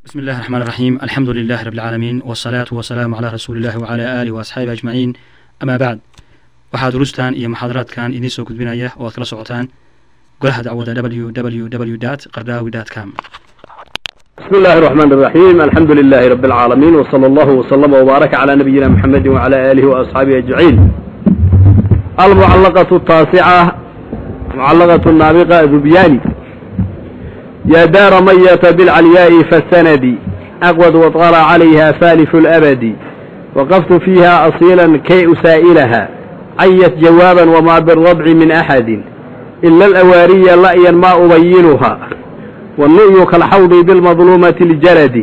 بسم الله الرحمن الرحيم. الحمد لله رب العالمين، والصلاة والسلام على رسول الله وعلى آله وأصحابه أجمعين. أما بعد، waxaa durustan iyo muxaadaraadkan idiin soo gudbinaya oo aad kala socotaan golaha dacwada www.qardaawi.com. بسم الله الرحمن الرحيم. الحمد لله رب العالمين، وصلى الله وسلم وبارك على نبينا محمد وعلى آله وأصحابه أجمعين. المعلقة التاسعة، معلقة النابغة ذبياني. يا دار ميت بالعلياء فالسند، أقود وطغر عليها فالف الأبد، وقفت فيها أصيلا كي أسائلها، عيت جوابا وما بالربع من أحد، إلا الأواري لأيا ما أبينها، والنؤي كالحوض بالمظلومة الجلد،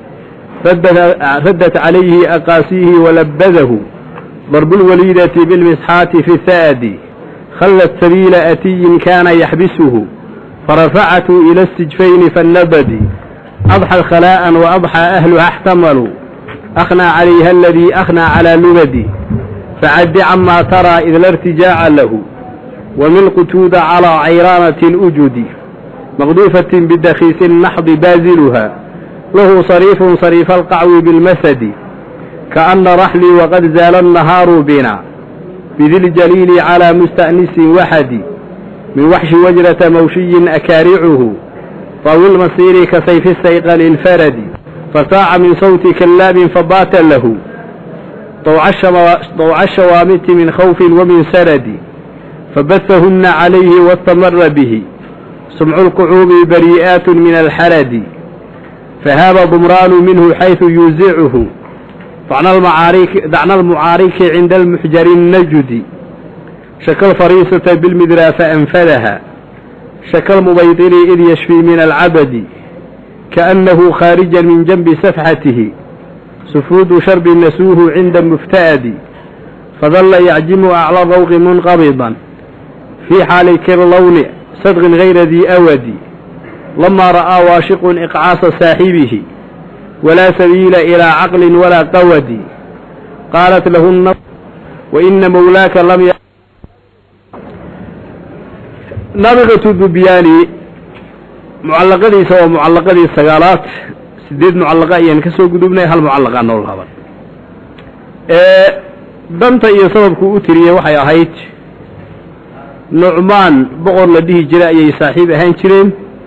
ردت عليه أقاسيه ولبذه، ضرب الوليدة بالمسحات في الثأد، خلت سبيل أتي كان يحبسه، فرفعت إلى السجفين فالنبد، أضحى الخلاء وأضحى أهلها احتملوا، أخنى عليها الذي أخنى على لبدي، فعد عما ترى إذ لا ارتجاع له، ومن قتود على عيرانة الأجد، مغدوفة بالدخيس النحض بازلها، له صريف القعو بالمسد، كأن رحلي وقد زال النهار بنا، بذي الجليل على مستأنس وحدي، من وحش وجرة موشي أكارعه، طوي المصير كسيف السيقل الفرد، فساع من صوت كلاب فبات له، طوع الشوامت من خوف ومن سرد، فبثهن عليه واستمر به، سمع القعوب بريئات من الحرد، فهاب ضمران منه حيث يوزعه، دعنا المعارك عند المحجر النجد، شكى الفريسة بالمدرى فأنفذها، شكى المبيطل إذ يشفي من العبد، كأنه خارجا من جنب سفحته، سفود شرب نسوه عند مفتأد، فظل يعجم أعلى الروق منقبضا، في حال كاللون صدغ غير ذي أود، لما رأى واشق إقعاص صاحبه، ولا سبيل إلى عقل ولا قود، قالت له النفس وإن مولاك لم ي... نابغة الذبياني معلقة سوى معلقة السقالات، سديد معلقة ينكسو قدوبنا هل معلقة نول هذا دانتا iyo sababku u tiriyay waxay ahayd Nucmaan boqor la dhihi jiray ayay saaxiib ahaan jireen.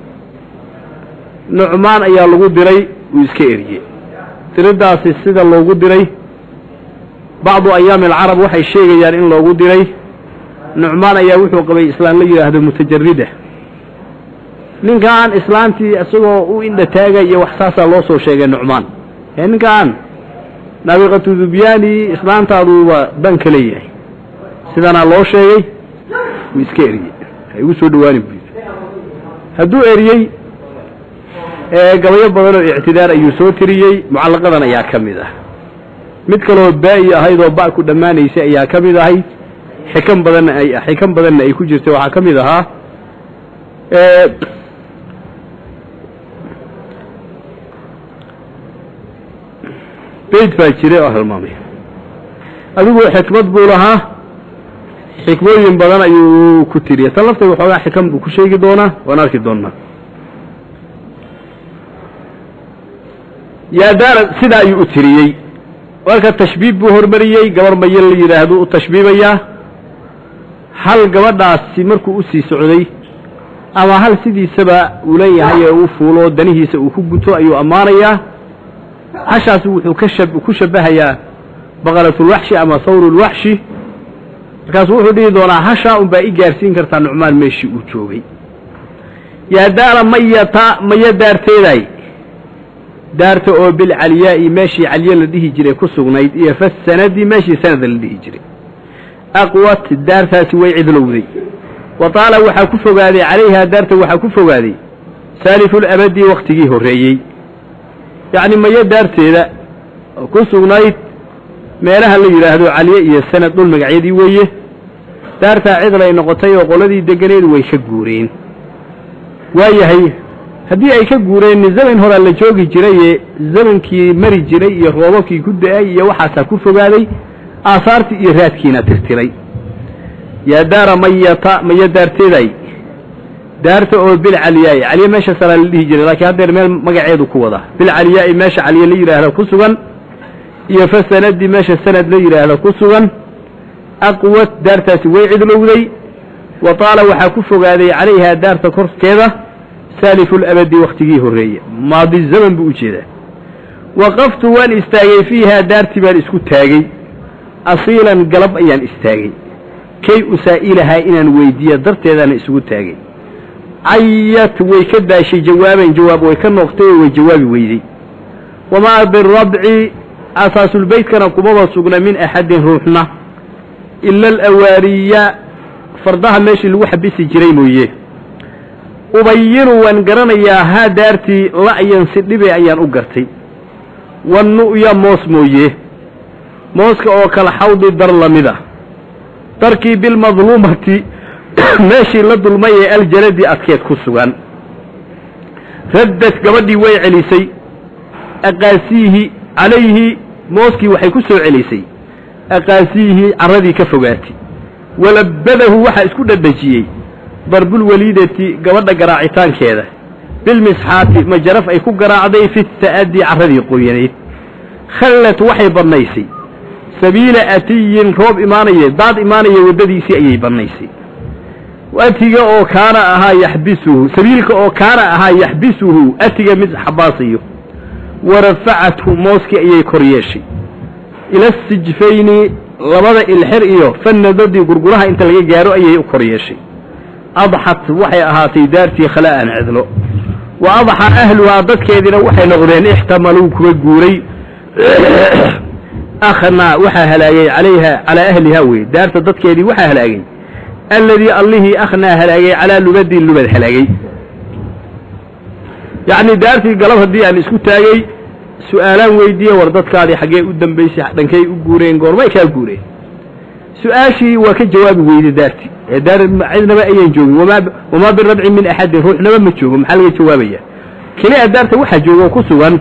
Nucmaan ayaa lagu diray uu iska eriyay. Tiradaasi sida loogu diray bacdu ayaam al-arab waxay sheegayaan in loogu diray Nucmaan ayaa wuxuu qabay islaan la yiraahdo mutajarrida. ninkan islaantii asagoo u indha taagay iyo wax saasa loo soo sheegay Nucmaan. ninkan naabiqatu Dhubyaani islaantaadu waa dan kale yahay. sidana loo sheegay iska eriyay ay u soo dhawaanay hadduu eriyay gabayo badan oo i'tidaar ayuu soo tiriyay. mucallaqadan ayaa kamid ah mid kale oo baa'i ahayd oo baa ku dhamaanaysay ayaa kamid ahayd. xikam badan ay ku jirtay waxa kamid ahaa beed baa jiray oo halmaamay adigu xikmad buu lahaa. xikmooyin badan ayuu ku tiriyay. tan lafteeda waxoogaa xikam buu ku sheegi doonaa waan arki doonaa. yaa daara sidaa ayuu u tiriyey. marka tashbiib buu hormariyey. gabar mayal la yidhaahdo u tashbiibayaa. hal gabadhaasi markuu u sii socday ama hal sidiisaba uu leeyahay ee uu fuulo danihiisa uu ku guto ayuu ammaanayaa. hashaasi wuxuu ku shabahayaa baqaratul waxshi ama sawrul waxshi. markaas wuxuu dhihi doonaa hashaa unbaa i gaarsiin kartaa Nucmaan meeshii uu joogay. yaa daara maya daarteeday daarta oo bil caliyaa'i meeshii caliya la dhihi jiray ku sugnayd iyo fasanadi meeshii sanada la dhihi jiray. aqwat daartaasi way cidlowday. wataala waxaa ku fogaaday calayha daarta waxaa ku fogaaday saaliful abadi waqtigii horreeyey. yacni maya daarteeda ku sugnayd meelaha la yidhaahdo caliye iyo sanad dhul magacyadii weeye. daartaa cidl ay noqotay oo qoladii deganeed way ka guureen. waayahay haddii ay ka guureen zaman hore la joogi jiray zamankii mari jiray iyo roobabkii ku da'ay iyo waxaasaa ku fogaaday. aasaartii iyo raadkiina tirtiray. yaa daara maya daarteeday daarta oo bilcaliyaai caliya meesha saraa la dhihi jiray laakiin haddeer meel magaceedu ku wada bilcaliyaai meesha caliya la yidhaahda ku sugan iyo fa sanadi meesha sanad la yidhaahda ku sugan aqwat daartaasi way cidlowday wa taala waxaa ku fogaaday calayhaa daarta korkeeda saalifulabadi wakhtigii horreeye maadi zaman buu u jeedaa waqaftu waan istaagay fiihaa daartii baan isku taagay asiilan galab ayaan istaagay kay usaa'ilahaa inaan weydiiya darteedaana isugu taagay cayat way ka daashay jawaaban jawaab way ka noqtay oo way jawaabi weyday wamaa birabci asaasulbeytkana kumaba sugna min axadin ruuxna ila alawaariya fardaha meeshii lagu xabisi jiray mooye ubayinu waan garanayaa haa daartii la'yan si dhibe ayaan u gartay wannu'ya moos mooye mooska oo kala xawdi dar lamida darkii bilmadluumati meeshii la dulmay ee aljaladi adkeed ku sugan raddad gabadhii way celisay aqaasiihi calayhi mooskii waxay ku soo celisay aqaasiihi carradii ka fogaatay walabadahu waxaa isku dhadhajiyey darbulwaliidati gabadha garaacitaankeeda bilmisxaati majaraf ay ku garaacday fi ta'addi carradii qoyanayd khallad waxay bannaysay sabiila atiyin roob imaanaya daad imaanaya waddadiisii ayay bannaysay atiga oo kaana ahaa yaxbisuhu sabiilka oo kaana ahaa yaxbisuhu atiga mid xabaasayo warafacathu mooskii ayay kor yeeshay ila sijfayni labada ilxir iyo fanadadii gurguraha inta laga gaaro ayay u kor yeeshay adxat waxay ahaatay daartii khalaa'an cidlo wa adxa ahluhaa dadkeediina waxay noqdeen ixtamaluu kuwa guuray akhnaa waxaa halaagay calayha calaa ahlihaa weye daarta dadkeedii waxaa halaagay alladii allihii akhnaa halaagay calaa lubadii lubad halaagay yacni daartii galab haddii aan isku taagay su'aalaan weydiiye war dadkaadii xaggee u dambaysay dhankay u guureen goormay kaa guureen su-aashii waa ka jawaabi weyday daartii ee daar cidnaba ayaan joogin wamaa birabci min axadin ruuxnaba ma joogo maxaa laga jawaabaya keliya daarta waxaa joogo ku sugan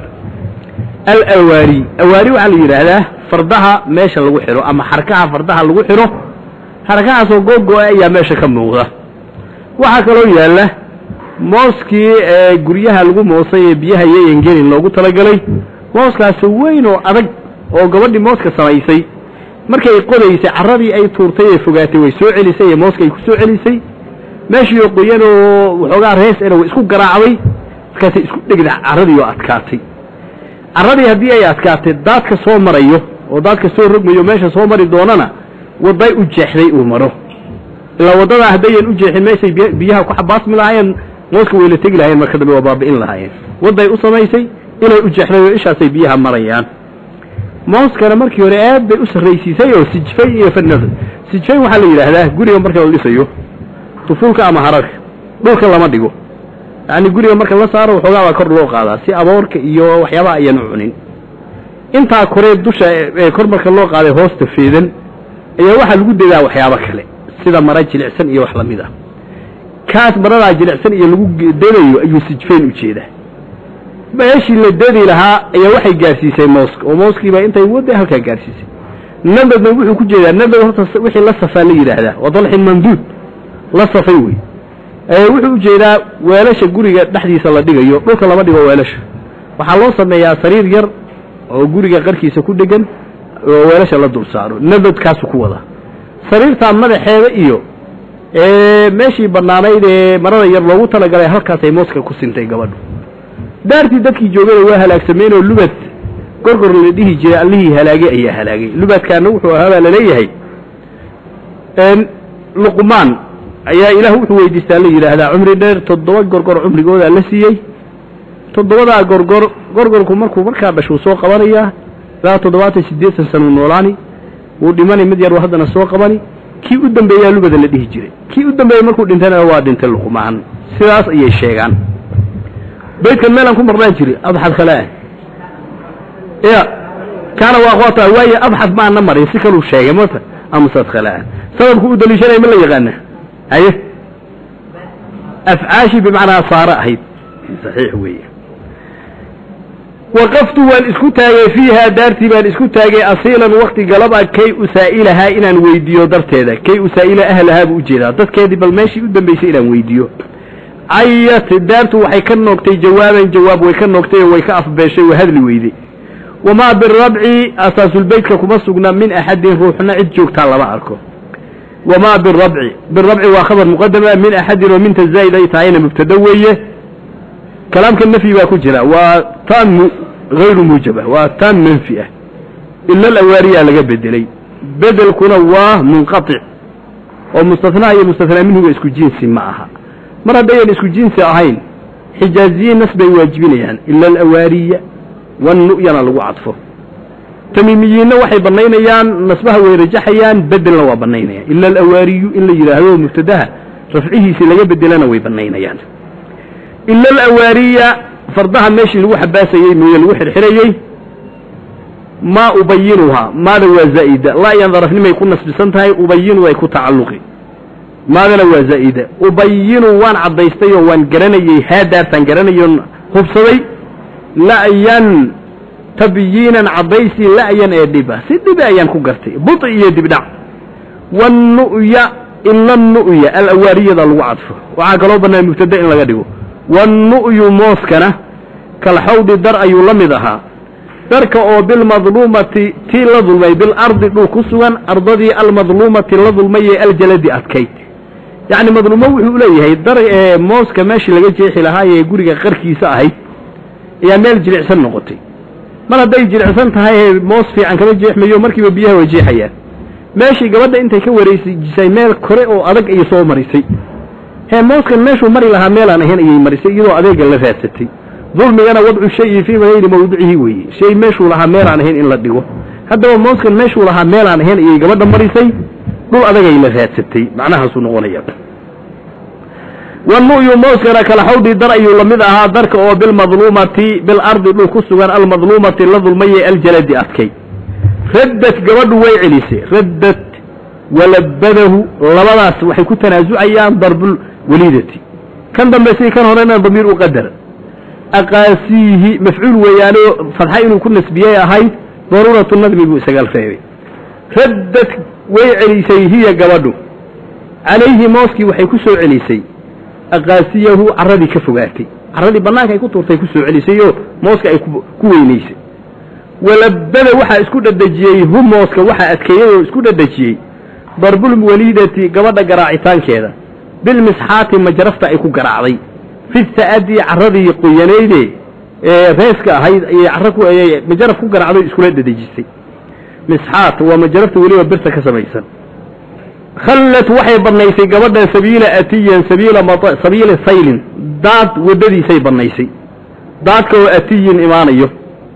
alawaari awaari waxaa la yidhaahdaa fardaha meesha lagu xidho ama xarkaha fardaha lagu xidho xarkahaasoo googo-a ayaa meesha ka muuqda waxaa kaloo yaalla mooskii guryaha lagu moosay ee biyaha yayan gelin loogu talagalay mooskaasi weyn oo adag oo gabadhii mooska samaysay markay qodaysay carradii ay tuurtay ee fogaatay way soo celisay ee mooska ay ku soo celisay meeshii oo qoyan oo waxoogaa rees ena way isku garaacday markaasay isku dhegda carradii oo adkaatay carradii haddii ay adkaatay daadka soo marayo oo daadka soo rogmayo meesha soo mari doonana wadday u jeexday uu maro ilaa waddadaa haddayan u jeexin meeshay biyaha ku xabaasmi lahaayeen mooska way la tegi lahayen marka dambe waa baabi'in lahaayeen wadday u samaysay inay u jeexday oo ishaasay biyaha marayaan mooskana markii hore aad bay u sarraysiisay oo sijfay iyo fanada sijfay waxaa la yidhaahdaa guriga marka la dhisayo tufuulka ama hararka dhulka lama dhigo yacni guriga marka la saaro waxoogaa baa kor loo qaadaa si aboorka iyo waxyaabaha ayaan u cunin intaa koree dusha ee kor marka loo qaaday hoosta feedan ayaa waxaa lagu dedaa waxyaabo kale sida mara jilicsan iyo wax lamid ah kaas maradaa jilicsan iyo lagu dedayo ayuu sijfayn u jeedaa meeshii la dedi lahaa ayaa waxay gaarsiisay mooska oo mooskiibaa intay wadda halkaa gaarsiisay nadadna wuxuu ku jeedaa nadad horta wixii la safaa la yidhaahdaa waa dalxin mamduud la safay wey wuxuu u jeedaa weelasha guriga dhexdiisa la dhigayo dhulka lama dhigo weelasha waxaa loo sameeyaa sariir yar oo guriga qarkiisa ku dhegan oo weelasha la dul saaro nadadkaasu ku wada sariirtaa madaxeeda iyo meeshii bannaanayd ee marada yar loogu talagalay halkaasay mooska ku sintay gabadhu daartii dadkii joogada waa halaagsameen oo lubad gorgor la dhihi jiray allihii halaagay ayaa halaagay lubadkaana wuxuu ahaa baa laleeyahay luqmaan ayaa ilaah wuxuu weydiistaa la yidhaahdaa cumri dheer 7 gorgor cumrigoodaa la siiyey 7daa gorgorku markuu markaa dhashuu soo qabanayaa ilaa 78 sano noolaani wuu dhimanay mid yar haddana soo qabani kii u dambeeyaa lubada la dhihi jiray kii u dambeeyey markuu dhintana waa dhintay luqmaan sidaas ayay sheegaan beydkan meelaan ku marnaan jiray adxad khalaa ya kaana waa aqwaata waaye abxad ma ana marin si kaluu sheegay mata amsad khalaa sababku u daliishanay ma la yaqaana haye afcaashi bimacnaa saara ahayd saxiix weeye waqaftu waan isku taagay fiihaa daartii baan isku taagay asiilan wakti galaba kay usaa'ilahaa inaan weydiiyo darteeda kay usaa'ila ahlahaa buu ujeedaa dadkeedii bal meeshii u dambaysay inaan weydiiyo cayat daartu waxay ka noogtay jawaaban jawaab way ka noogtay oo way ka afbeeshay way hadli weyday wamaa birabci asaasulbeytka kuma sugna min axadin ruuxna cid joogtaa lama arko wamaa birabci waa khabar muqadama min axadin oo minta zaa'id ay tahayna mubtada weeye kalaamka nafyi baa ku jira waa taam hayru muujaba waa taam manfi ah ila alawaariya laga bedelay bedelkuna waa munqatic oo mustathnaa iyo mustathnaa minhuga isku jinsi ma aha mar haddayan isku jinsi ahayn xijaaziyiin nas bay waajibinayaan ila alawaariya wannu'yana lagu cadfo tamiimiyiinna waxay bannaynayaan nasbaha way rajaxayaan bedelna waa bannaynayaan ila alawaariyu in la yidhaahdo mubtadaha rafcihiisii laga bedelana way bannaynayaan ila alawaariya fardaha meeshii lagu xabaasayey mooye lagu xirxirayey maa ubayinuhaa maada waa zaa'ida laa yan darafnimay ku nasbisan tahay ubayinu ay ku tacalluqi maadana waa zaa'ida ubayinu waan caddaystay oo waan garanayey haadaartaan garanayoon hubsaday la'yan tabyiinan caddaysi la'yan ee dhiba si dhibi ayaan ku gartay buطi iyo dibdhac wannu'ya ila nu'ya alawaariyada lagu cadfo waxaa kaloo bannaan mubtada in laga dhigo wannu'yu mooskana kalxawdi dar ayuu la mid ahaa darka oo bilmadluumati tii la dulmay bilardi dhul ku sugan ardadii almadluumati la dulmayee aljaladi adkayd yacni madluumo wuxuu leeyahay dar ee mooska meeshii laga jeexi lahaa ee guriga qarkiisa ahayd ayaa meel jilicsan noqotay mar hadday jilicsan tahay moos fiican kama jeexmayo markiiba biyaha way jeexayaan meeshii gabadha intay ka wareysisay meel kore oo adag ayay soo marisay mooskan meeshuu mari lahaa meelaan ahayn ayay marisay iyadoo adeega la raadsatay dulmigana wadcu shayi fii hayri mawdicihi weeye shay meeshuu lahaa meelaan ahayn in la dhigo haddaba mooskan meeshuu lahaa meelaan ahayn ayay gabadha marisay dhul adagay la raadsatay macnahaasuu noqonaya wannu'yu mooskana kalxawdi dar ayuu la mid ahaa darka oo bilmadluumati bilardi dhul ku sugan almadluumati la dulmayee aljaladi adkay raddat gabadhu way celisay raddat walabadahu labadaas waxay ku tanaasucayaan darbul waliidati kan dambe si kan horena damiir u qadar aqaasiihi mafcuul weeyaano fadxa inuu ku nasbiyey ahayd daruuratu nadmi buu isaga reebay raddat way celisay hiya gabadhu calayhi mooskii waxay ku soo celisay aqaasiyahu carradii ka fogaatay carradii bannaanka ay ku tuurtay ku soo celisay oo mooska ay ku weynaysay walabada waxaa isku dhadejiyey hu mooska waxaa adkeeyey oo isku dhadejiyey darbul waliidati gabadha garaacitaankeeda bilmisxaati majarafta ay ku garaacday fi sa'adii carradii qoyanayde ee reeska ahayd ayay majaraf ku garaacday iskula dhadejisay misxaat waa majarafta weliba birta ka samaysan khallat waxay bannaysay gabadha sabiila atiyan sabiila saylin daad waddadiisay bannaysay daadka oo atiyin imaanayo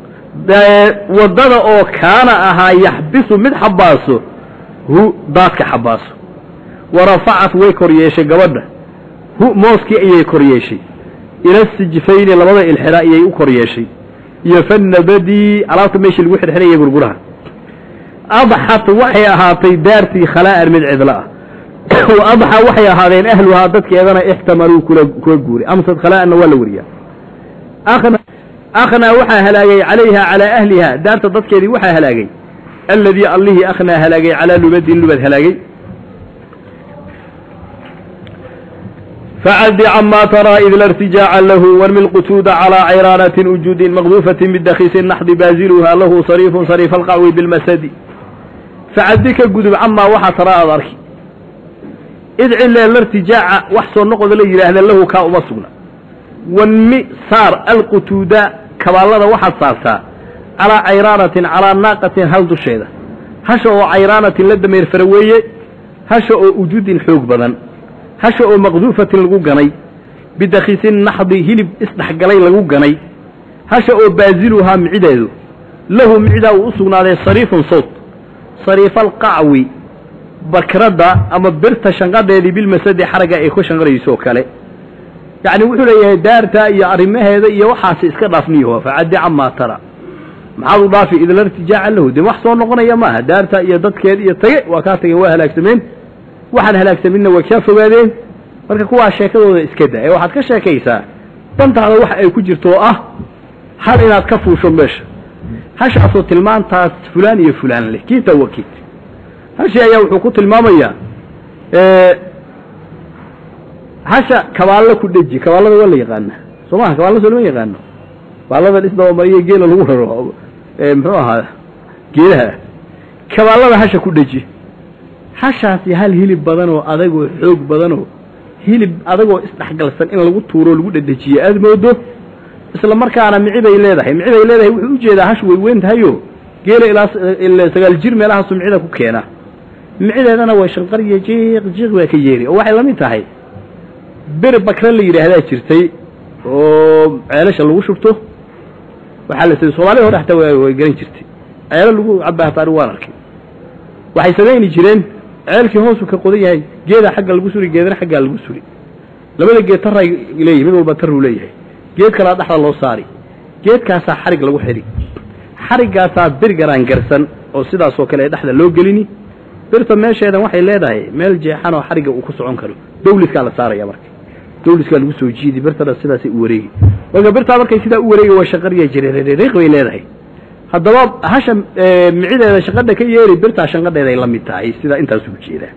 waddada oo kaana ahaa yaxbisu mid xabaaso hu daadka xabaaso warafacat way kor yeeshay gabadha hu mooskii ayay kor yeeshay ila sijfayni labada ilxira ayay u kor yeeshay iyo fannabadii alaabta meeshii lagu xirxiraya gurguraha adxat waxay ahaatay daartii khalaa'an mid cidla ah wa adxa waxay ahaadeen ahluhaa dadkeedana ixtamaluu kula guuri amsad khalaa'anna waa la wariyaa akhnaa waxaa halaagay calayha calaa ahliha daarta dadkeedii waxaa halaagay alladii allihii akhnaa halaagay calaa lubadin lubad halaagay facadi camaa taraa id lartijaaca lahu warmi lqutuuda calaa cayraanatin ujuudin maqduufatin bidakhiisi naxdi baaziluha lahu sariifun sariifa alqacwi bilmasadi facadi ka gudub camaa waxaa taraa aad arki id cilee lartijaaca wax soo noqoda la yidhaahda lahu kaa uma sugna wanmi saar alqutuuda kabaallada waxaad saartaa calaa cayraanatin calaa naaqatin hal dusheeda hasha oo cayraanatin la dameer fara weeye hasha oo ujuudin xoog badan hasha oo maqduufatin lagu ganay bidakhiisi naxdi hilib isdhexgalay lagu ganay hasha oo baaziluhaa micideedu lahu micidaa uu u sugnaaday sariifun sawt sariifa alqacwi bakradda ama birta shanqadheedii bilmasadi xaragga ay ku shanqarayso oo kale yacni wuxuu leeyahay daarta iyo arrimaheeda iyo waxaasi iska dhaafniyaho facaddi camaa tara maxaad u dhaafi id lartijaaca lahu dee wax soo noqonaya maaha daarta iyo dadkeed iyo tage waa kaa tageen waa halaagsameen waxaan halaagsaminna way kaa fogaadeen marka kuwaa sheekadooda iska da ee waxaad ka sheekaysaa dantaada wax ay ku jirto oo ah hal inaad ka fuusho meesha hashaasoo tilmaantaas fulaan iyo fulaan leh kiita wa kiit hashi ayaa wuxuu ku tilmaamayaa hasha kabaalla ku dheji kabaallada waa la yaqaana soo maaha kabaalla soo lama yaqaano kabaallada isdaba mariyo geela lagu raro muxuu ahaa geelaha kabaallada hasha ku dheji hashaasi hal hilib badan oo adag oo xoog badan oo hilib adag oo isdhaxgalsan in lagu tuuro lagu dhadhajiyo aad moodo isla markaana miciday leedahay wuxuu u jeedaa hash way weyn tahay oo geela ilaa 9 jir meelaha sumcida ku keena micideedana way shanqariyo jiiq way ka yeeri oo waxay la mid tahay bir bakra la yiraahdaa jirtay oo ceelasha lagu shubto waxa la soo Soomaaliya hore xataa way garan jirtay ceelal lagu cabaa taari waan arkay waxay sameeyeen jireen ceelkii hoos ka qodan yahay geeda xagga lagu suri geedana xagga lagu suri labada geed taray leeyahay mid walba tar uu leeyahay geed kala dhaxda loo saari geedkaas xarig lagu xiri xarigaas bir garaan garsan oo sidaas oo kale dhaxda loo gelini birta meesheedan waxay leedahay meel jeexan oo xariga uu ku socon karo dawladka la saaraya markii dawladka lagu soo jiidi birtada sidaas ay u wareegi waxa birta markay sida u wareegi waa shaqariya jireereeq way leedahay haddaba hasha micideeda shaqada ka yeeri birta shaqadeeda ay la mid tahay sida intaas u jeedaa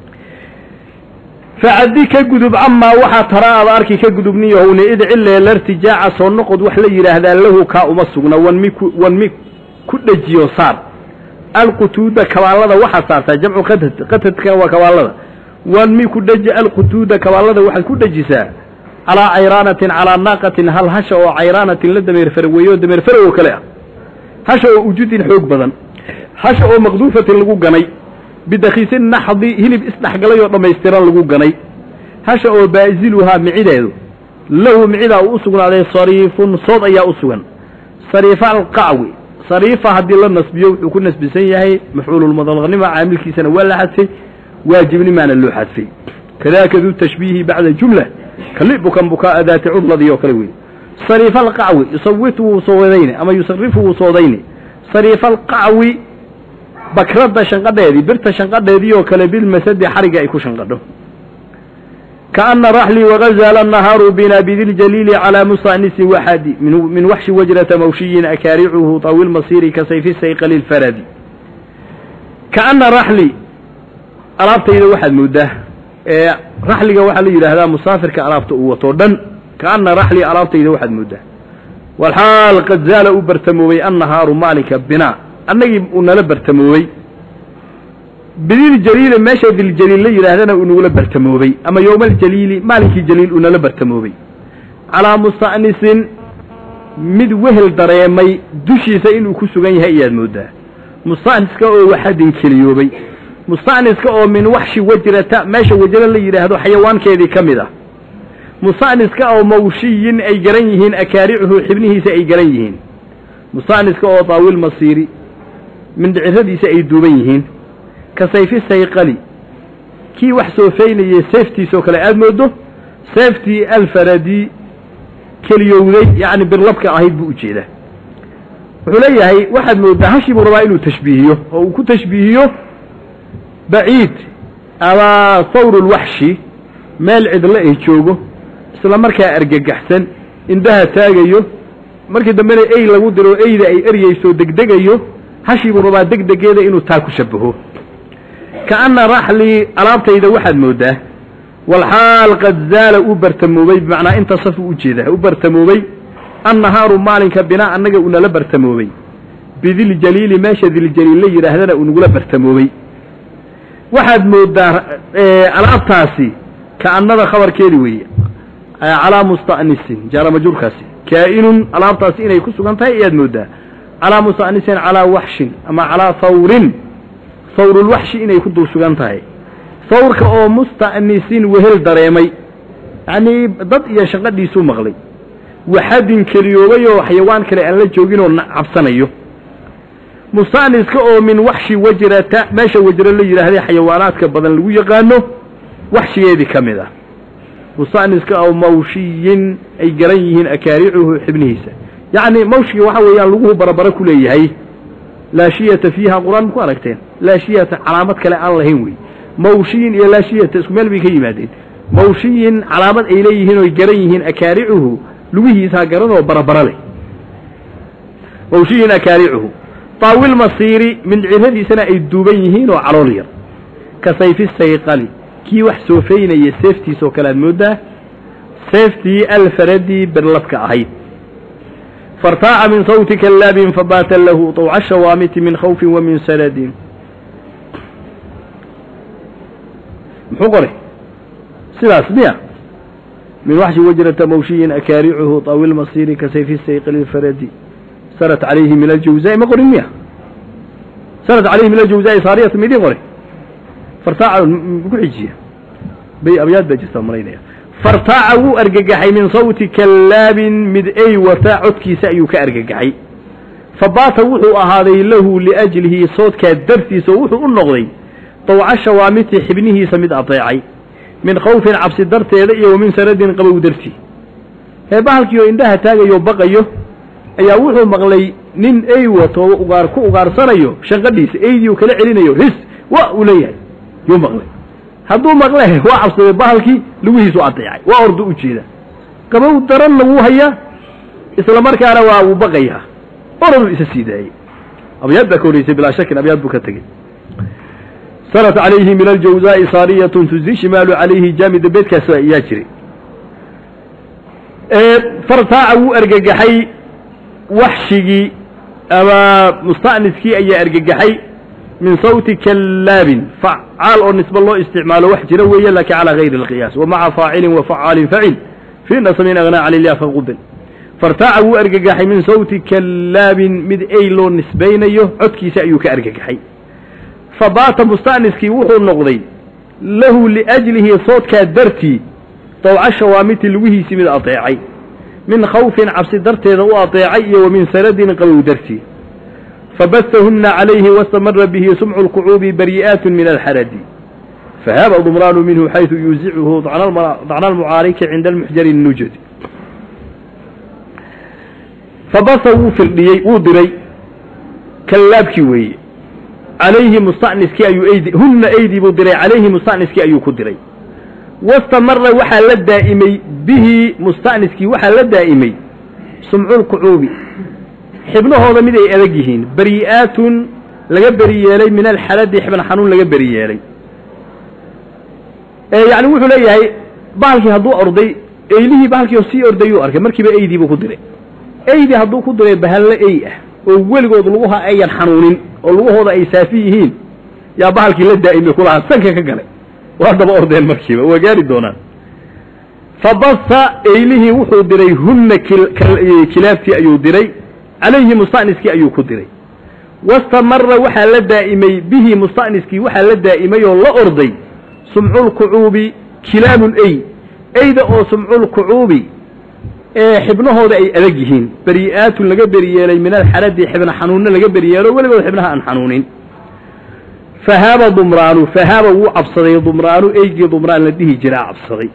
فعدي كجذب عما وحى ترى أركي كجذبني هون إذا إلا الارتجاع صار نقد وحلا يرهذا له كأمسجنا ونمي كل جيو صار القتود كوالله وحى صار جمع قتت كوالله ونمي كل جي القتود كوالله وحى كل جسا على عيرانة على ناقة هل هشة وعيرانة لدمير فرويو دمير فرو كلا هشة وجود الحوق بدن هشة ومقذوفة لجو جني بدخيس النحضي هلب استحقلي وما يستران لجو جني هشة وبازلها معده له معده وأسقنا عليه صريف صوت أي أسقن صريف القعوي صريفة هدي الله نسبيه ويكون نسب سيئة مفعول المضل غنيمة عامل كي سنة ولا حدثي واجبني معنى اللو حدثي كذلك ذو التشبيه بعد الجملة كلب بكاء ذات عضلة ذي وكلوين صريف القعوي يصوته صوتين أما يصرفه صوتين صريف القعوي بكرة شنقده ذي برت شنقده ذي وكلب المسد حرقة يكون شنقده كأن رحلي وغزل النهار بنا بذي الجليل على مصانس وحدي من وحش وجرة موشي أكارعه طويل مصير كسيف السيقل الفردي كأن رحلي أرابت إذا واحد مده رحلي وحلي هذا مسافر كأرابته وطردن كأن رحلي أرابت إذا واحد مده والحال قد زال أبرتموي النهار مالك بنا النجم أنلبرتموي بذي الجليل ماشى بالجليل لي هذا ونقول برتموبي أما يوم الجليل مالك الجليل ونقول برتموبي على مستأنس مد وهل دريمي دشي سئل وكسوغي هي المدة مستأنس كأو واحد كليوبي مستأنس كأو من وحش وجرة ماشى وجرة لي هذا حيوان كذي كمذا مستأنس كأو موشي أي جريهن أكارعه حبنه سأي جريهن مستأنس كأو طاول مصيري من دعهدي سأي دوبيهن كسيف السيقلي كي وحسو فين سيفتي سوكلا أدمده سيفتي الفردي كليوذي يعني بالربك عهيد بوجيده وحليه هي واحد من دهشي مربائنه تشبيهيه أو كتشبيهيه بعيد على ثور الوحشي مال عدلائه تشوقه سلام مركا أرجع أحسن إندها تاجيه مركا دمنا أي لودرو أي ذا أي أريه يسو دقدقيه هشي مربا دقدق هذا إنه تاكو شبهه كأن رحلي أرابت إذا واحد موده والحال قد زال أبرتموبي بمعنى أنت صف وجهده أبرتموبي النهار مالك بناء أنك أنا لبرتموبي بذي الجليل ماشى ذي الجليل لي هذا ونقول برتموبي واحد موده أرابتاسي كأن هذا خبر كيروي على مستأنس جرى مجور كاسي كائن أرابتاسي إنه يكون سكان تاي موده على مستأنس على وحش أما على ثور ثور الوحش إنه يكون سجنتها ثور كأو مستأنسين وهل دريمي يعني ضد يا شغل يسوع مغلي وحد كليوبي وحيوان كلا أن لا جوجين ونعبسنيه مستأنس كأو من وحش وجرة ماشى وجرة اللي هذه حيوانات كبدن لو يقانو وحش يدي كمذا مستأنس كأو موشي أي جريهن أكارعه حبنيسة يعني موشي وحوي لوه بربرة كليه هي لا شيء فيها قرآن مكواركتين لا شيء علامات كلا الله هنوي موشين إلى لا شيء اسمال بكيماتين موشين علامات إليهن ويجريهن أكارعه لويه ساقرن وبربرله موشين أكارعه طاول مصيري من عهد سنة الدوبيهن وعروليا كسيف السيقلي kii wax soofeynaya seeftiisoo kale aad mooddaa seeftii alfaradii berladka ahayd fartaaca min sawti kallaabin fabaata lahu طawca shawaamiti min khawfin wa min saladin muxuu qoray sidaas miya min waxshi wajrata mawshiyin akaaricuhu طawi lmasiri ka sayfi sayqi lfaradi sarat calayhi min aljawzaa'i ma qorin miya sarat calayhi min aljawzaa'i saariyata midii qoray fartaaca ku xijiya bay abyaad baa jirta malaynaya fartaaca wuu argagaxay min sawti kallaabin mid ay wata codkiisa ayuu ka argagaxay fabaata wuxuu ahaaday lahu liajlihi soodkaa dartiisa oo wuxuu u noqday طawca shawaamiti xibnihiisa mid adeecay min khawfin cabsi darteeda iyo wa min sanadin qabow dartii bahalkii oo indhaha taagayo baqayo ayaa wuxuu maqlay nin ay wato ugaar ku ugaarsanayo shanqadhiisa eydii uu kala celinayo his wa uu leeyahay yuu maqlay hadduu maqle waa cabsaday bahalkii lugihiisu adeecay waa ordu u jeeda qabow daranna wuu hayaa isla markaana waa wuu baqayaa oroduu isa sii daayey abyaad baa ka horreysay bilaa shakin abyaad buu ka tegey sarat calayhi min aljawzaa'i saariyatun tuzi shimaalu calayhi jaamida beedkaas ayaa jiray fartaaca wuu argagaxay waxshigii ama musta'niskii ayaa argagaxay min sawti kallaabin facaal oo nisbe loo isticmaalo wax jira weeye laakiin calaa gayri alqiyaas wa maca faacilin wa facaalin facil fii nasmin aghnaa cani illah faqubel fartaaca wuu argagaxay min sawti kallaabin mid ay loo nisbaynayo codkiisa ayuu ka argagaxay fabaata musta'niskii wuxuu noqday lahu liajlihi soodkaa dartii طawca shawaamiti lugihiisii mid adeecay min khawfin cabsi darteeda u adeecay iyo wa min sanadin qabow dartii fabahahuna calayhi wastamara bihi sumcu lkucuubi bari'aat min alxaradi fahaaba dumraanu minhu xayثu yuuzicuhu dacna almucaariki cinda almuxjari الnujadi fabasa wuu firdhiyey wuu diray kallaabkii weeye calayhi musta'niskii ayuu huna eydii buu diray calayhi musta'niskii ayuu ku diray wastamara waxaa la daa'imay bihi musta'niskii waxaa la daa'imay sumculkucuubi xibnahooda mid ay adag yihiin bari'aatun laga beri yeelay min alxaladi xibn xanuun laga beri yeelay yacni wuxuu leeyahay bahalkii hadduu orday eylihii bahalkii oo sii ordayuu arkay markiiba eydii buu ku diray eydii hadduu ku diray bahalle ey ah oo weligood luguha ayan xanuunin oo lugahooda ay saafi yihiin yaa bahalkii la daa'imay kulahaa sanka ka galay waa daba ordeen markiiba waa gaari doonaan fabasa eylihii wuxuu diray hunna kilaabtii ayuu diray calayhi musta'niskii ayuu ku diray wastamara waxaa la daa'imay bihi musta'niskii waxaa la daa'imay oo la orday sumculkucuubi kilaabul eyda oo sumculkucuubi xibnahooda ay adag yihiin bari'aatun laga beri yeelay min alxaradi xibna xanuunna laga beri yeelo weligood xibnaha aan xanuunin fahaaba dumraanu fahaaba wuu cabsaday dumraanu eygii dumraan la dhihi jiraa cabsaday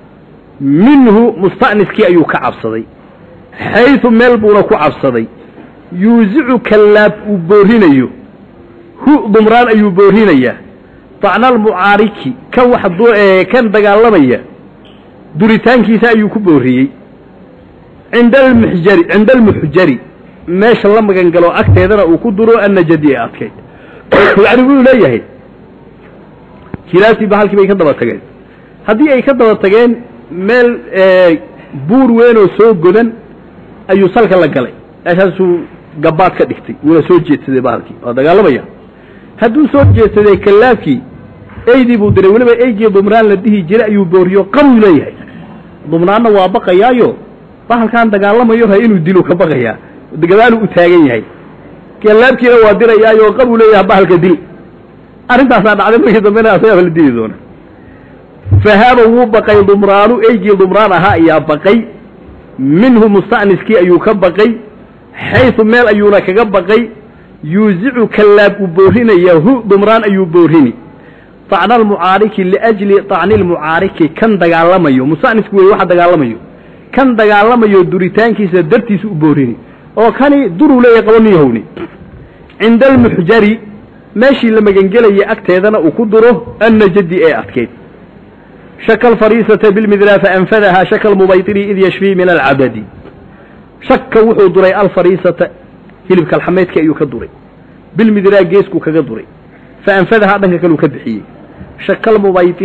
minhu musta'niskii ayuu ka cabsaday xayثu meel buuna ku cabsaday yuuzicu kallaab uu boorinayo dumraan ayuu boorinayaa dacna almucaariki kan dagaalamaya duritaankiisa ayuu ku booriyey cinda almuxjari meesha la magan galo agteedana uu ku duro annajadi ee adkayd yacni wuu leeyahay kilaabtii bahalkii bay ka daba tageen haddii ay ka daba tageen meel buur weynoo soo godan ayuu salka la galay meeshaasuu gabaad ka dhigtay wuuna soo jeedsaday bahalkii waa dagaalamaya hadduu soo jeedsaday kallaabkii eydii buu diray weliba eygii dumraan la dhihi jiray ayuu booriyo qabuu leeyahay dumraanna waa baqayaayo bahalkaan dagaalamayo ha inuu dilo ka baqayaa gadaaluu u taagan yahay kallaabkiina waa dirayaayo qabuu leeyahay bahalka dil arrintaasaa dhacday markii dambena asagaaba la dili doona fahaaba wuu baqay dumraanu eygii dumraan ahaa ayaa baqay minhu musta'niskii ayuu ka baqay xayثu meel ayuuna kaga baqay yuuzicu kallaab uu boorinaya dumraan ayuu boorini dacna almucaariki liajli dacni lmucaariki kan dagaalamayo musta'nisku wey waxa dagaalamayo kan dagaalamayo duritaankiisa dartiisa u boorini oo kani duruu leeyahay qabaniyahowni cinda almuxjari meeshii la magangelayay agteedana uu ku duro annajadi ee adkayd shaka alfariisata bilmidraa faanfadahaa shaka almubaytiri id yashfii min alcabadi shaka wuxuu duray alfariisata hilibka alxameedka ayuu ka duray bilmidraa geeskuu kaga duray faanfadahaa dhanka kaleu ka bixiyey shaka almubaytiri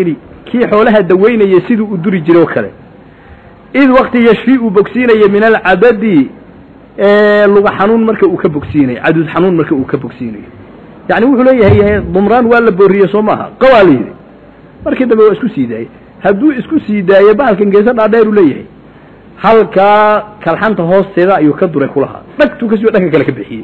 kii xoolaha daweynaya siduu u duri jiro kale id waqti yashfi uu bogsiinaya min alcadadi luga xanuun marka uu ka bogsiinayo cadud xanuun marka uu ka bogsiinayo yani wuxuu leeyahay dumraan waa la booriye soo maaha qawaa la yidhi markii dambe waa isku sii daayey hadduu isku sii daayo bahalkan geesa dhaadheer uu leeyahay halkaa kalxanta hoosteeda ayuu ka duray kulahaa dhagtuu kasoo dhanka kale ka bixiyey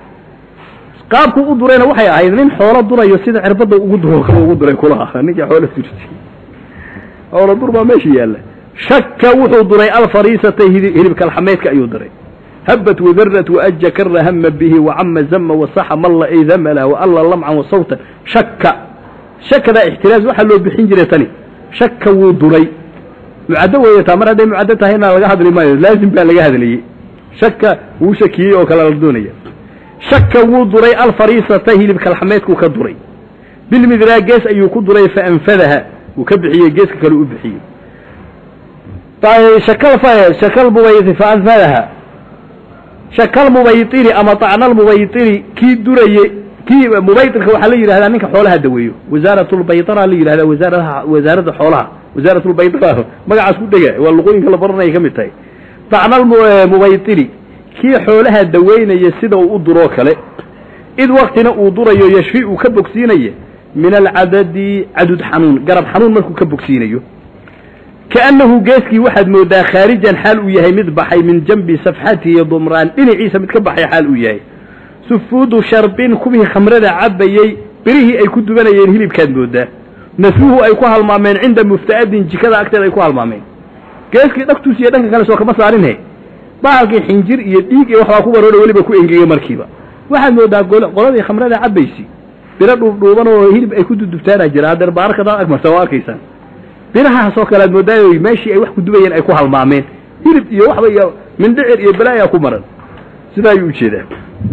qaabkuu u durayna waxay ahayd nin xoolo durayo sida cirbadda ugu duray kulahaa ninkii xoolo durtay xoolo dur baa meesha yaalla shaka wuxuu duray alfariisata hilib kalxameedka ayuu duray هبت وذرت وأج كر هم به وعم زم وصح مل أي ذمله وألا لمعا وصوتا شك ذا احتراز وحلو بحنجرة تاني شك ودري معدوة يتامر هذا معدتها هنا لقاها هذا ما لازم بقى لقاها هذا لي شك وشكي وكلا الدنيا شك ودري الفريسة تهيل بكالحميتك وكدري بالمدراء جيس أيو كدري فأنفذها وكبحية جيس كالو أبحية طيب شكل بويث فأنفذها شكل مبيطيري أما طعنا المبيطيري كي دري كي مبيطرك وحلي هذا منك حولها دويه وزارة البيطرة اللي هذا وزارة حولها وزارة البيطرة ما قاعد اسكت دقيقة واللقون كلا برنا يكمل طعنا المبيطيري كي حولها دوين يسده وأدروك له إذ وقتنا أدري يشفي وكبكسينيه من العدد عدد حنون قرب حنون مركو كبكسينيه كأنه جاسكي واحد مودا خارجا حال وياهي مذبحي من جنب صفحته ضمران إني عيسى متكبحي حال وياهي سفود شربين كبه خمرة عبيي بريه أي كنت بنا ينهلي بكاد مودا نسوه أي كوها المامين عند مفتقد كذا أكثر أي كوها المامين جاسكي دكتو سيادنك كان سوى كما صارين هي باقي حنجر يديك وحوا كوبا رولا ولي بكو إنجي مركبة واحد مودا قولي خمرة عبيسي برادو دوبانو يهلي أي كنت دفتارة جرادر بارك دا أكمر سواء كيسان بينها سو kala moodayo meeshii ay wax ku dubayeen ay ku halmaameen hilib iyo waxba iyo mindhicir iyo balaaya ku maran sida ay u jeedaan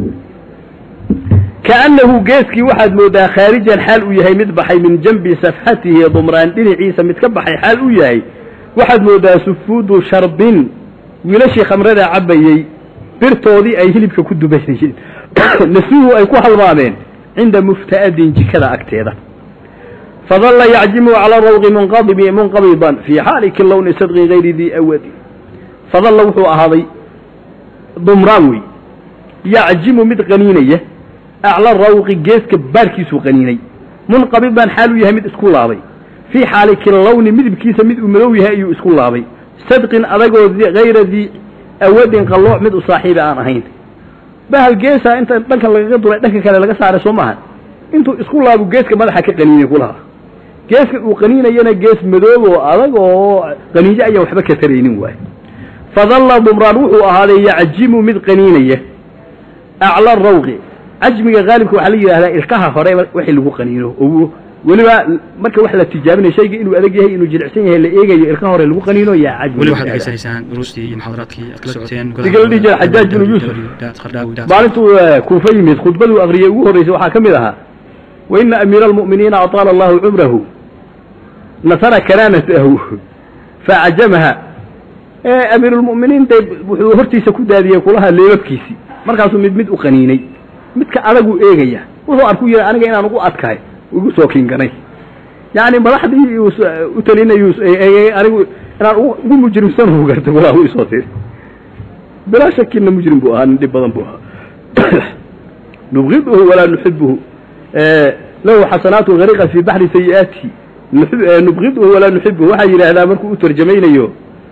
kaanahu geeski waxaad moodaa kharijan xal u yahay mid baxay min jambi safhatihi dumraan dhinaciisa mid ka baxay xal u yahay waxaad moodaa sufuudu sharbin wiilashii khamrada cabayay birtoodii ay hilibka ku dubayeen nasuhu ay ku halmaameen cinda muftaadin jikada agteeda فظل يعجم على الروغ منقبضا في حال كاللون صدغ غير ذي أود فظل وحو هذا ضمراوي يعجم مد قنينية أعلى الروغ جيس كباركيس قنيني منقبضا حاله يهمد اسكول هذا في حال كاللون مد بكيس مد أمروي هاي اسكول هذا صدق أرقو غير ذي أود قلوع مد صاحب أنا هين بهالجيسة أنت لك لقدر لك كلا لك سعر سمها أنتو اسكول هذا جيس كمالحة كقنيني كلها جيس وقنينة ينا جيس مدوب وأرق وقنيجة أيه وحبك ترينين واي فظل ضمران وحو هذا يعجم مد قنينية أعلى الروغ عجمي غالبك وحلي هذا إلقاها خريب وحي له قنينه ولما مركا وحلا تجابنا شيء إنه أرقيه إنه جلعسينه اللي إيجا إلقاها خريب له قنينه يا عجم ولي واحد عيسى لسان دروستي محاضراتك أكلسوتين تقول لي جل حجاج بن يوسف بعلنتو كوفي من خطبه أغريه ورئيس وحاكم لها وإن أمير المؤمنين أطال الله عمره نصر كرامته فعجمها أمير المؤمنين وحرتي سكود هذه كلها اللي بكيسي مركز مد أقنيني مد كأرجو إيجيا وهو أركوي أنا جاي أنا أقول أتكاي ويقول سوكين جناي يعني مرحدي وتلينا أرجو أنا أقول مجرم سنه قرت ولا هو يصوتي بلا شك إنه مجرم بوها ندبضن بوها نبغضه ولا نحبه له حسنات غريقة في بحر سيئاته نبغضه ولا نحبه وحي هذا مركو ترجمين ايوه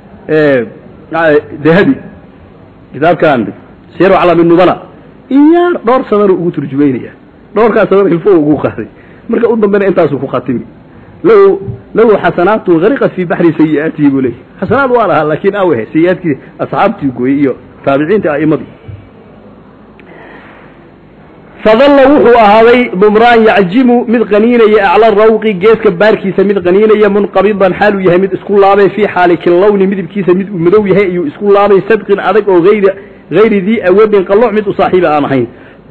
ذهبي كتاب كان سيروا على من نبلاء إياه دور صدر ugu turjumaynaya doorka صدر hilfo ugu qaaday marka u dambeena intaas ku qaatimi لو حسنات غريقة في بحر سيئاته بولي حسنات وراها لكن اوه سيئاتك اصحابتي iyo تابعينتي ائمدي فظل وحو هذا ضمران يعجم مد قنينية أعلى الروق جيس كباركيس مد قنينية منقبضا حاله يهمد اسكول لابي في حال كاللون مد بكيس مد مدوي هاي اسكول لابي صدق أدق أو غير ذي أود قلوع مد صاحب آنحين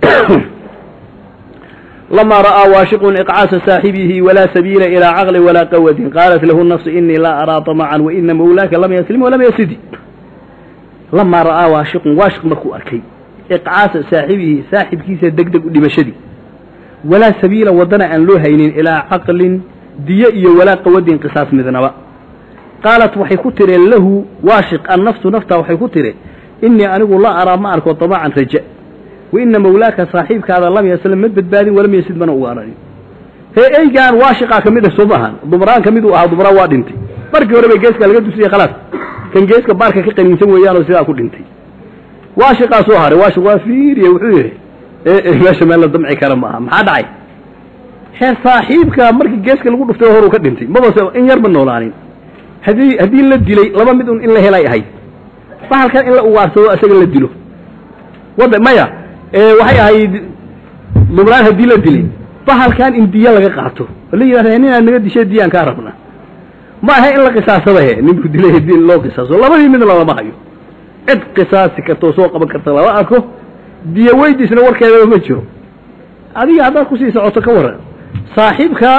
لما رأى واشق إقعاس صاحبه ولا سبيل إلى عقل ولا قوة قالت له النفس إني لا أرى طمعا وإن مولاك لم يسلم ولم يسدي لما رأى واشق مركو أركي إقعاس صاحب كيسة دقدق لمشدي ولا سبيل ودنا أن له هين إلى عقل diya iyo walaa qawadin qisaas midnaba qaalat waxay ku tireen lahu waashiq annafsu naftaa waxay ku tireen innii anigu la araa ma arko damacan raja wa ina mawlaaka saaxiibkaada lam yaslam ma badbaadin walam yasid mana ugaaranin hee eygaan waashiqaa ka mid ah soo maahan dumraan ka mid uu ahaa dumraan waa dhintay markii hore bay geeska laga dusiyey khalaas kan geeska baarka ka qaniinsan weeyaanoo sidaa ku dhintay waashiqaa soo haray waashiq waa fiiriye wuxuu yidhi meesha meel la damci kara maaha maxaa dhacay heer saaxiibka markii geeska lagu dhuftay horuu ka dhintay mabase in yar ma noolaanin haddii la dilay laba mid un in la helay ahayd bahalkan in la ugaarsado isaga la dilo wada maya waxay ahayd dumraan haddii la dilay bahalkan in diya laga qaato la yidhahda ninaan naga dishay diyaan kaa rabna ma aha in la qisaasada he ninku dilay haddii loo qisaaso labadii midna lama hayo cid qisaasi kartoo soo qaban karta lama arko diya weydiisna warkeedaba ma jiro adiga haddaad kusii socoto ka waran saaxiibka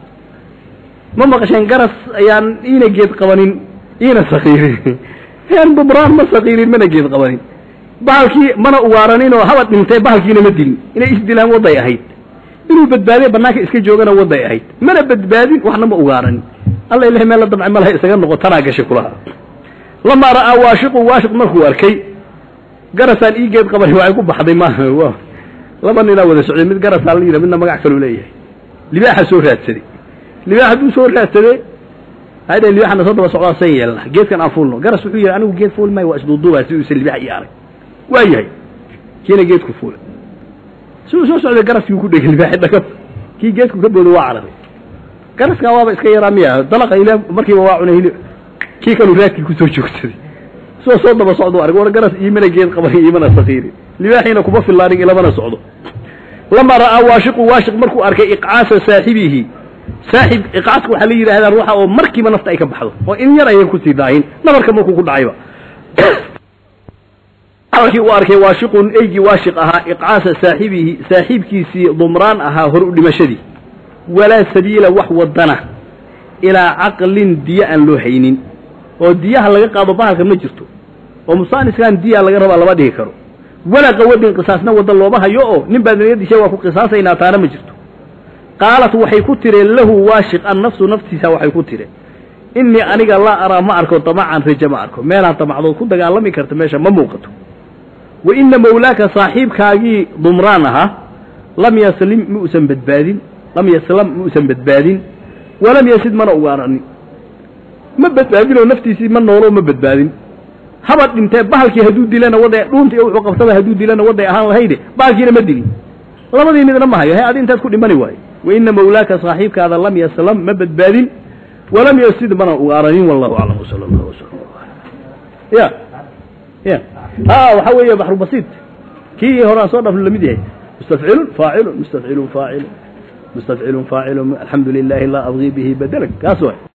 ma maqasheen garas ayaan iina geed qabanin iina sakiirin heer dumraan ma sakiirin mana geed qabanin bahalkii mana ugaaranin oo haba dhintay bahalkiina ma dilin inay isdilaan waday ahayd inuu badbaadiye bannaanka iska joogana waday ahayd mana badbaadin waxna ma ugaaranin alla ilahay meel la damcay malaha isaga noqo tanaa gashay kulaha lamaa ra'aa waashiq markuu arkay garasaan ii geed qabani waxay ku baxday maaha laba ninaa wada socday mid garasaa la yidhaha midna magac kaluu leeyahay libaaxa soo raadsaday libaax hadduu soo raadsaday waxay dhaheen libaaxana soo daba socdaa san yeelna geedkan aan fuulno garas wuxuu yidhi anigu geed fuuli maayo waa isduuduubaa si uusan libaax ii arag waa yahay kiina geedku fuulay siduu soo socday garaskii ku dhegay libaaxi dhagab kii geedku ka boodo waa cararay garaskaa waaba iska yaraa miya dalaqa ilaa markiiba waa cunay kii kaluu raadkii kusoo joogsaday soo daba socdo arag war garas iimana geed qabani iimana sakiirin libaaxiina kuma filaanin ilamana socdo lamaa ra'aa waashiq markuu arkay iqcaasa saaxibihi saaxib iqcaaska waxaa la yidhahdaa ruuxa oo markiiba nafta ay ka baxdo oo in yar ayay kusii daahin nabarka markuu ku dhacayba halkii uu arkay waashiqun eygii waashiq ahaa iqcaasa saaxibihi saaxiibkiisii dumraan ahaa hor u dhimashadii walaa sabiila wax wadana ilaa caqlin diya aan loo haynin oo diyaha laga qaado bahalka ma jirto oo musaaniskan diya laga rabaa lama dhihi karo walaa qawadin qisaasna wada looma hayo oo nin baad naga dishay waa ku qisaasaynaa taana ma jirto qaalat waxay ku tireen lahu waashiq annafsu naftiisa waxay ku tireen innii aniga laa araa ma arko damacan raja ma arko meelaad damacdood ku dagaalami karta meesha ma muuqato wa ina mawlaaka saaxiibkaagii dumraan ahaa lam yaslam ma uusan badbaadin walam yasid mana ugaaranin ma badbaadinoo naftiisii ma nooloo ma badbaadin haba dhintee bahalkii hadduu dilana waday dhuunta iyo wuxuu qabtaba hadduu dilana waday ahaan lahayde bahalkiina ma dilin labadii midna ma hayo he adi intaad ku dhimani waayo wa ina mawlaaka saaxiibkaada lam yaslam ma badbaadin walam yasid mana ugaaranin wallahu aclam wsala allahu wasalam ya waxaa weeye baxru basiid kii hore aan soo dhafno lamid yahay mustafcilun faacilun mustafcilun faacilun mustafcilun faacilun alxamdu lilahi laa abgii bihi badalan kaas waay